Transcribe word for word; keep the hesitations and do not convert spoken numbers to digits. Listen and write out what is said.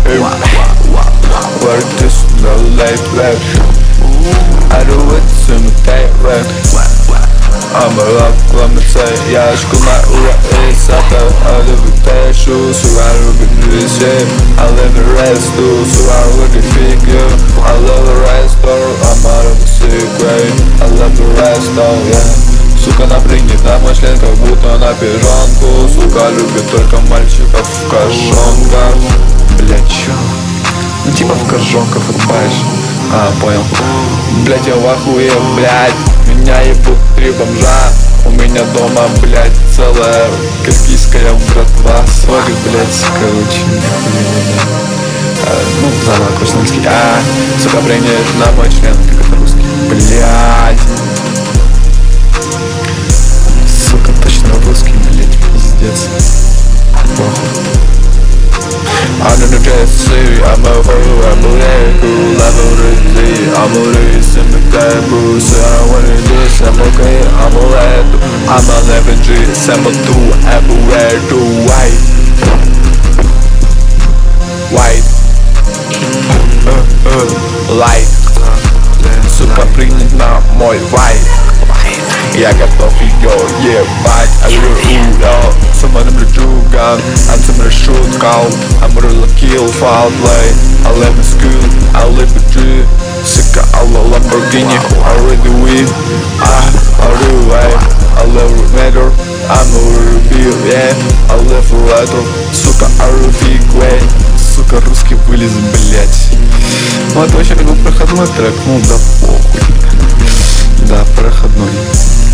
Work this no life left. I do it to imitate rap. I'm a rock, I'm a say, yeah, school my ura is at the other potential. So I look at this shit, I live the rest too. So I look at figure, I love the rest though. I'm out of the secret, I love the rest though, yeah. Сука, она принята мой член, как будто на пижонку. Сука, любит только мальчиков в кожонках. Блять, чё? Ну типа в кожонках отбаешь. А, понял. Блять, я в ахуе, блять. Меня ебут три бомжа. У меня дома, блять, целая киргизская братва. Сори, блять, короче, нихуя. а, Ну, заново, курсанский. А, сука, принята мой член, как это русский. Блять. Сука, точно русский, блять, пиздец. I'm in the jet city, I'm a fool, I'm a legal, I'm a rizzy, I'm a rizzy, I'm a taboo, so I don't wanna do this, I'm okay, I'm a lad, I'm a eleven G, I'm a two, I'm a red, two, white, white, uh, uh, light, сука, принять на мой вайб. Я готов ее ебать, I will yo. Somebody me jugan, I'm somebody shoot call. I'm really kill foul play. I live in school, I live in tree. Сука, I love Lamborghini, I really win. I, I do way, I live with matter. I'm a real, yeah. I live for retro. Сука, I really feel great. Сука, русский вылез, блять. Ну это вообще как бы проходной трек, ну да похуй. Да, проходной.